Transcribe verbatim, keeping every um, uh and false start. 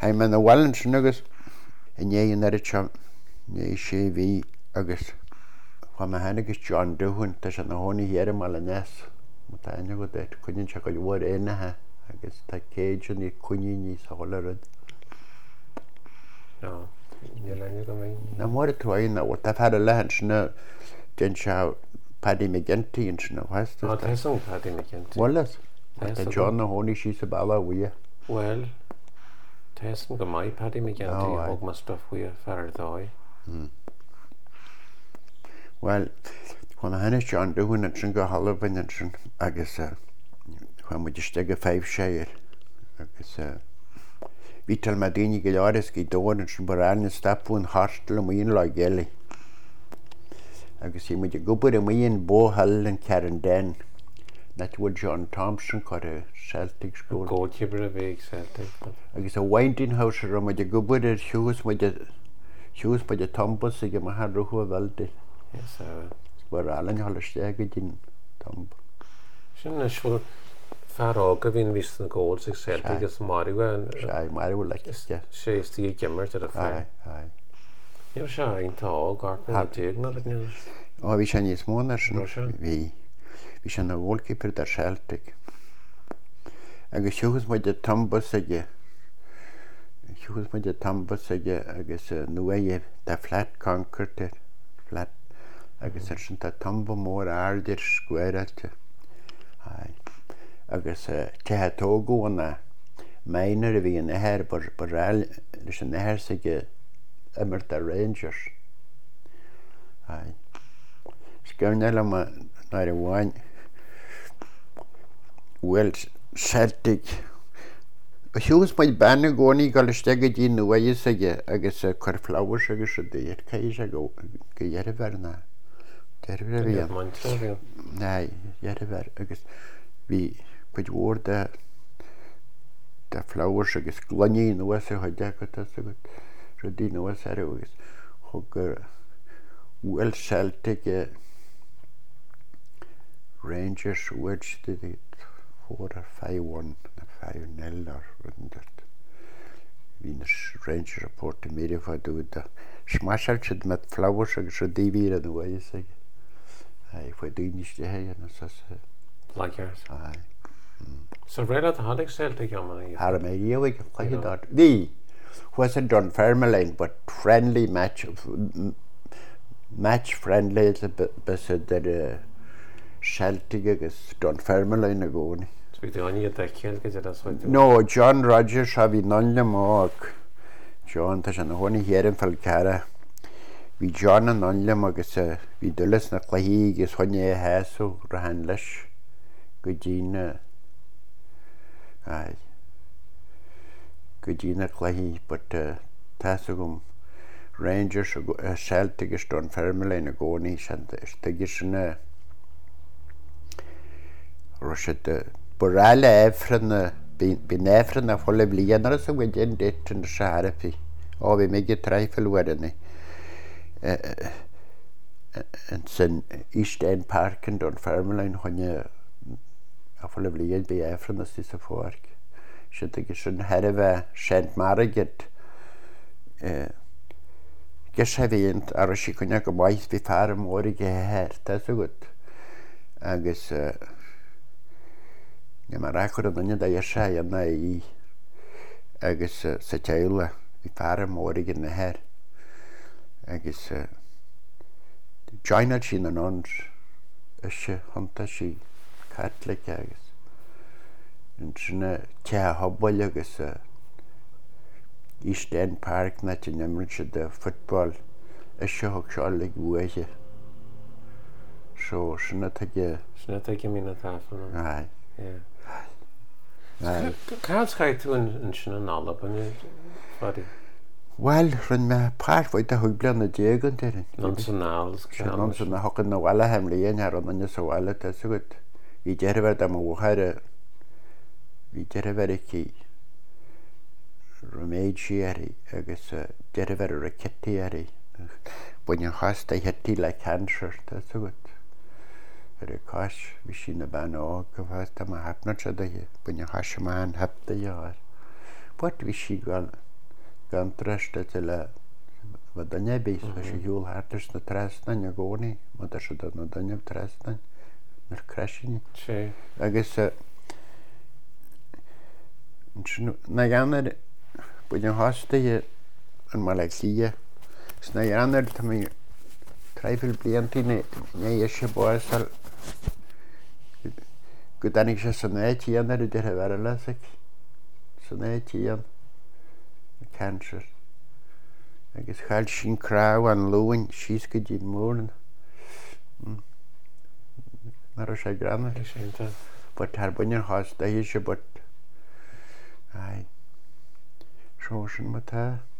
I me na bhhailinn sin agus in éon ar it né sé bhí agus chu me hanagus John Doohan tá se na hónaí héar mal nes mu taine go deit chuinn se go bhór éanathe agus tá céidir ní cuiní ní sála rud. No, ní lenne go mé. Na mór túin na tá fer lehan sinna den se Paddy McGinty in sinna bhaiste. Á tá son Paddy McGinty. Bhlas tá John na hónaí sí sa bailla bhuia. Well, tá son go mai Paddy McGinty og ma stuff bhuia fear dói. Well, chun hena John Doohan an sin go halbain an sin agus chu mu iste go feh séir agus vítal me daine go leras í dóin an sin barráin stapún hátal a míon le geala. Agus í muidir gobar a míon bóhall an cean den na bhfuil John Thompson chu a Celtic School. Goalkeeper a bheith Celtic. Agus a Winding House a muidir gobar ar siús muidir siús muidir Thompson go mar ruchu a bhilde. Yes, uh, War allan haliste go dín Tomb. Sin na siúr fear ága bhíon vís na ggóil sig Celtic agus Mariúa. Sei mar bhfuil leiste. Sé istí gimmert ar a fear. Ai, ai. Níor se ein tá gartna a tíag na agníil. Ó, bhí sé níos mónar sin. Nó se? Bhí. Bhí sé na goalkeeper dar Celtic. Agus siúchas muid a Tombus aige. Siúchas muid a Tombus aige agus nuaie da flat conquered flat. Agus er sin tá tomba mór airdir scuairealte. Agus tethe tógó na mainar a bhí an éthir barráil leis an éthir sa imirt a Rangers. Sceann eile náir a bháin bhfuil Celtic. A siús maid banna gcónaí go leiste go dtí nuaidh aige agus chuir flabhas agus a dtíad caiis a go dhearh na. Derfyr fi am. Nei, derfyr agus fi pwyd wr da da flowers agus glynnu nwas a hodia gota sagut ryddi nwas ar agus hwg wel Celtic Rangers wedge did it four or five one five nil or rundet Venus Rangers report to me if I do it smashed it met flowers agus ryddi fi ar y way sag Ai, fwy dyn eisiau hei yn ysas. Like yours? Ai. So right at the Haddock Celtic, I'm going to... Har me you we like that. The wasn't done Fermaline, but friendly match, match friendly. It's a bit beside that Celtic is done Fermaline ago. So we do only get that kill because that's what. No, John Rogers have in none the mark. John, there's an honey here in Falcara. Vi John an anlam agus vi dulles na chluí agus chuine heasú rahan leis go dtíine ai go dtíine chluí but tása gom Rangers a Celtic agus don Fermaline a gcónaí steigir sinna roisid boráile éifran bí néifran a fola blianaar sa go dtíon dit an searapi ó bhí mé go treifil wedanna and sin East End Park and on Fermaline chuine a fola bliad bí éifran as tí sa fórc. Si agus sin heir a bheith Saint Margaret gus a bhíont ar si chuine go bhaith bhí fear mór i ghéir tá a gut agus ne mar rachar an duine da sé anna í agus sa teile bhí fear mór i na heir agus Joined sin an ons is hanta si Catholic agus and sinna te hobbail agus East End Park na tin nimrin de football is hog seálig bhuaige so sinna tage sinna tage mí na tafel ai ai Cá sky tú an sinna nála ban fadi Well, rhan me paar fwyd a hwybla na diegon dyn. Non-sonals. Non-sonals na hogan na wala hemlien ar o'n yna sa wala ta sygwyd. Fi derfer am wachar fi derfer iki Romeigi ari agos derfer raketi ari. Bwyn yn chas da heti la cancer ta sygwyd. Yr y cos fi sy'n y ban o gyfas da ma hapna tra da hi. Bwyn yn chas yma yn hap da iar. Bwyd fi sy'n gwal gan dresta le wa danne bís wa sé hiúil hartas na trasnain a gcónaí má se do na danne trasnain nar creisiní agus na ganar buin an hásta an má le lia sna ganar tá mé treifil bliantí né é sé báil go danig sé san étíanar a de a bhar leach san étían cancer agus chail sin crá an luin síos go dtí mórin mar sé granna ba tar buine hásta hí sé bud seo sin mátá